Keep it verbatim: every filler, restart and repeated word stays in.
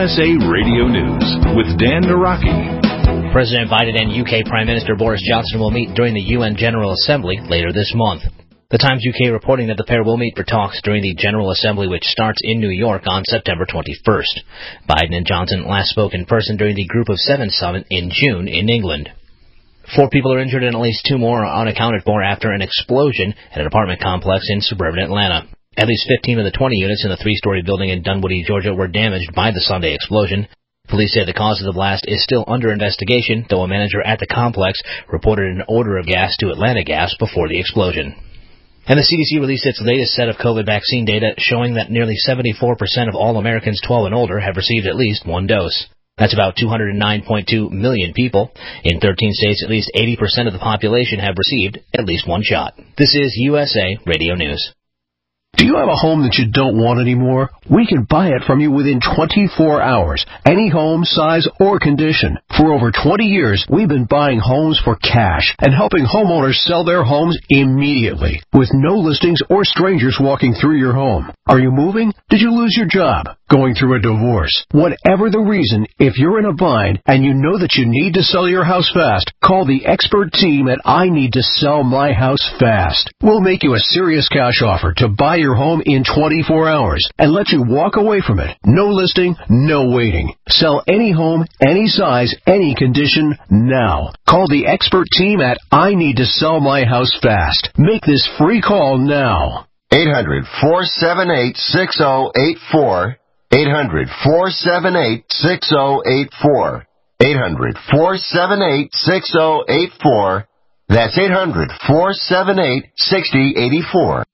S A Radio News with Dan Naraki. President Biden and U K Prime Minister Boris Johnson will meet during the U N General Assembly later this month. The Times U K reporting that the pair will meet for talks during the General Assembly, which starts in New York on September twenty-first. Biden and Johnson last spoke in person during the Group of Seven summit in June in England. Four people are injured and at least two more are unaccounted for after an explosion at an apartment complex in suburban Atlanta. At least fifteen of the twenty units in the three-story building in Dunwoody, Georgia, were damaged by the Sunday explosion. Police say the cause of the blast is still under investigation, though a manager at the complex reported an odor of gas to Atlanta Gas before the explosion. And the C D C released its latest set of COVID vaccine data showing that nearly seventy-four percent of all Americans twelve and older have received at least one dose. That's about two hundred nine point two million people. In thirteen states, at least eighty percent of the population have received at least one shot. This is U S A Radio News. Do you have a home that you don't want anymore? We can buy it from you within twenty-four hours. Any home, size, or condition. For over twenty years, we've been buying homes for cash and helping homeowners sell their homes immediately with no listings or strangers walking through your home. Are you moving? Did you lose your job? Going through a divorce? Whatever the reason, if you're in a bind and you know that you need to sell your house fast, call the expert team at I Need to Sell My House Fast. We'll make you a serious cash offer to buy your home in twenty-four hours and let you walk away from it. No listing, no waiting. Sell any home, any size, any condition, now. Call the expert team at I Need to Sell My House Fast. Make this free call now. eight hundred, four seven eight, six oh eight four. eight hundred, four seven eight, six oh eight four. eight hundred, four seven eight, six oh eight four. That's eight hundred, four seven eight, six oh eight four.